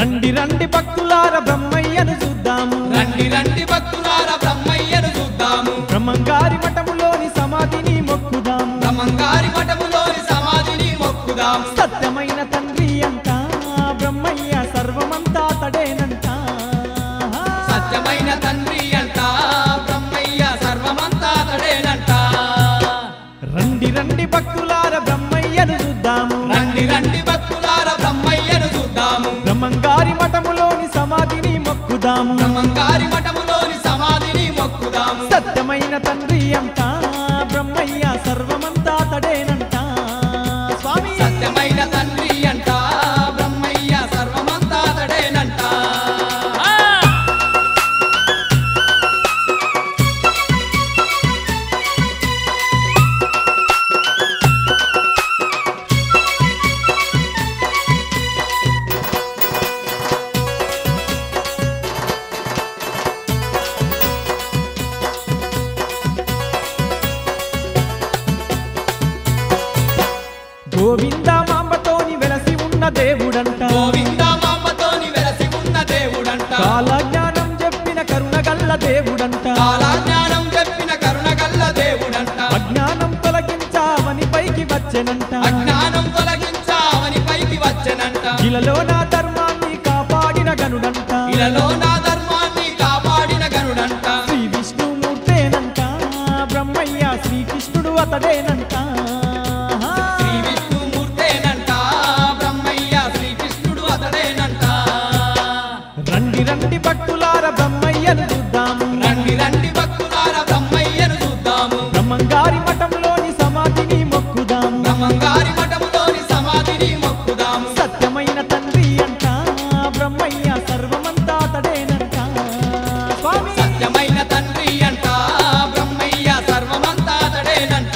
రండి రండి భక్తులార బ్రహ్మయ్యను చూద్దాము రండి రండి భక్తులార బ్రహ్మయ్యను చూద్దాము బ్రహ్మంగారి మఠములోని సమాధిని మొక్కుదాము బ్రహ్మంగారి మఠములోని సమాధిని మొక్కుదాము సత్యమైన తండ్రి అంట బ్రహ్మయ్య సర్వమంతా తడేనంట సత్యమైన తండ్రి అంట బ్రహ్మయ్య సర్వమంతా తడేనంట రండి రండి భక్తులార బ్రహ్మయ్యను చూద్దాము రండి రండి భక్తులార బ్రహ్మయ్యను చూద్దాము బ్రహ్మంగారి మఠములోని సమాధిని మొక్కుదాము బ్రహ్మంగారి మఠములోని సమాధిని మొక్కుదాము సత్యమైన తండ్రి అంట బ్రహ్మయ్య సర్వమంతా తడేనంట స్వామి సత్యమైన తండ్రి అంట బ్రహ్మయ్య సర్వమంతా తడేనంట గోవింద మాంబతోని వెలసి ఉన్న దేవుడంట గోవింద మాంబతోని వెలసి ఉన్న దేవుడంట కాలజ్ఞానం చెప్పిన కరుణగల్ల దేవుడంట కాలజ్ఞానం చెప్పిన కరుణగల్ల దేవుడంట అజ్ఞానం తొలగించావని పైకి వచ్చెనంట అజ్ఞానం తొలగించావని పైకి వచ్చెనంట ఇలలో నా ధర్మాన్ని కాపాడిన గనుడంట ఇలలో నా ధర్మాన్ని కాపాడిన గనుడంట శ్రీ విష్ణుమూర్తేనంట బ్రహ్మయ్య శ్రీకృష్ణుడు అతడేనంట శ్రీ విష్ణుమూర్తేనంట బ్రహ్మయ్య శ్రీకృష్ణుడు అతడేనంట రండి రండి భక్తులార బ్రహ్మయ్యను చూద్దాము రండి రండి భక్తులార బ్రహ్మయ్యను చూద్దాము బ్రహ్మంగారి మఠంలోని సమాధిని మొక్కుదాము బ్రహ్మంగారి మఠములోని సమాధిని మొక్కుదాము సత్యమైన తండ్రి అంట బ్రహ్మయ్య సర్వమంతా తడేనంట స్వామి సత్యమైన తండ్రి అంట బ్రహ్మయ్య సర్వమంతా తడేనంట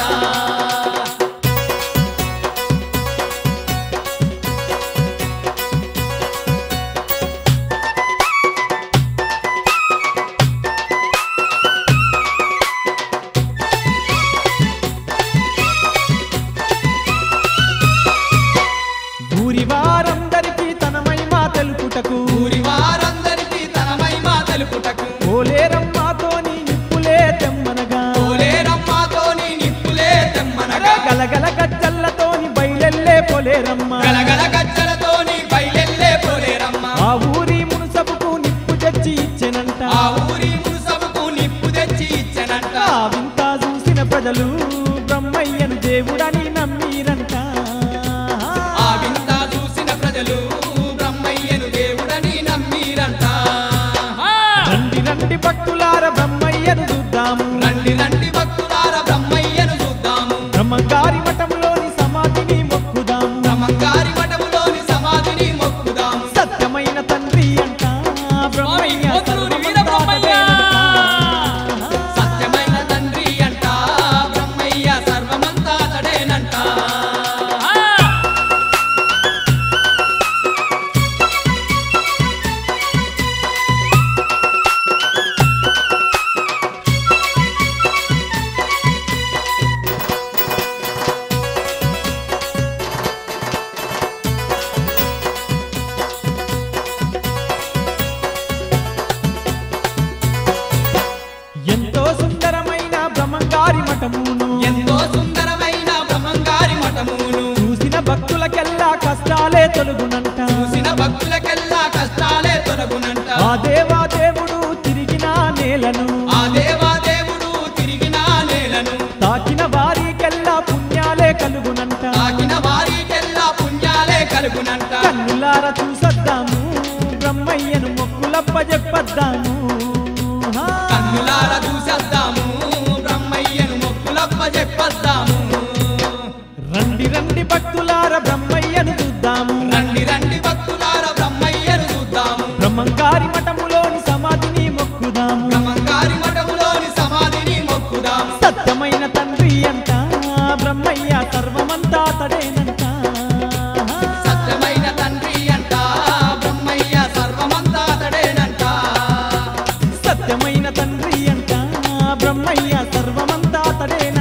ఊరి వారందరికీ తన మహిమ తెలుపుటకు ఊరి వారందరికీ తన మహిమ తెలుపుటకు ఓలేరమ్మతోని నిప్పులే తెమ్మనగా పోలేరమ్మతోని నిప్పులే తెమ్మనగా గలగల గజ్జల్లతోని బయలెల్లే పోలేరమ్మ గలగల గజ్జలతోని బయలెల్లే పోలేరమ్మ ఆ ఊరి మునుసబుకు నిప్పు తెచ్చి ఇచ్చెనంట ఆ ఊరి మునుసబుకు నిప్పు తెచ్చి ఇచ్చెనంట ఆ వింత చూసిన ప్రజలు బ్రహ్మయ్యను దేవుడని నమ్మిరంట ఆ వింత చూసిన ప్రజలు బ్రహ్మయ్యను దేవుడని నమ్మిరంట రండి రండి భక్తులార బ్రహ్మయ్యను చూద్దాము రండి రండి భక్తులార బ్రహ్మయ్యను చూద్దాము బ్రహ్మంగారి మఠంలోని సమాధిని మొక్కుదాము బ్రహ్మంగారి మఠములోని సమాధిని మొక్కుదాము సత్యమైన తండ్రి అంట బ్రహ్మయ్య సర్వమంతా తడేనంట. సత్యమైన తండ్రి అంట బ్రహ్మయ్య సర్వమంతా తడేనంట ఎంతో సుందరమైన బ్రహ్మంగారి మఠమును ఎంతో సుందరమైన బ్రహ్మంగారి మఠమును చూసిన భక్తులకెల్లా కష్టాలే తొలుగునంట చూసిన భక్తులకెల్లా కష్టాలే తొలగునంట ఆ దేవా దేవుడు తిరిగిన నేలను ఆ దేవాదేవుడు తిరిగిన నేలను తాకిన వారికెల్లా పుణ్యాలే కలుగునంట తాకిన వారికెల్లా పుణ్యాలే కలుగునంట కన్నులార చూసొద్దాము బ్రహ్మయ్యను మొక్కులప్ప చెప్పొద్దాము కన్నులార చూసేద్దాము బ్రహ్మయ్యను మొక్కులప్ప చెప్పొద్దాము రండి రండి భక్తులార బ్రహ్మయ్యను చూద్దాము రండి రండి భక్తులార బ్రహ్మయ్యను చూద్దాము బ్రహ్మంగారి మఠములోని సమాధిని మొక్కుదాము బ్రహ్మంగారి మఠములోని సమాధిని మొక్కుదాము సత్యమైన తండ్రి అంట బ్రహ్మయ్య సర్వమంతా తడేనంట సత్యమైన తండ్రి అంట బ్రహ్మయ్య సర్వమంతా తడేనంట సత్యమైన తండ్రి అంట బ్రహ్మయ్య సర్వమంతా తడేనంట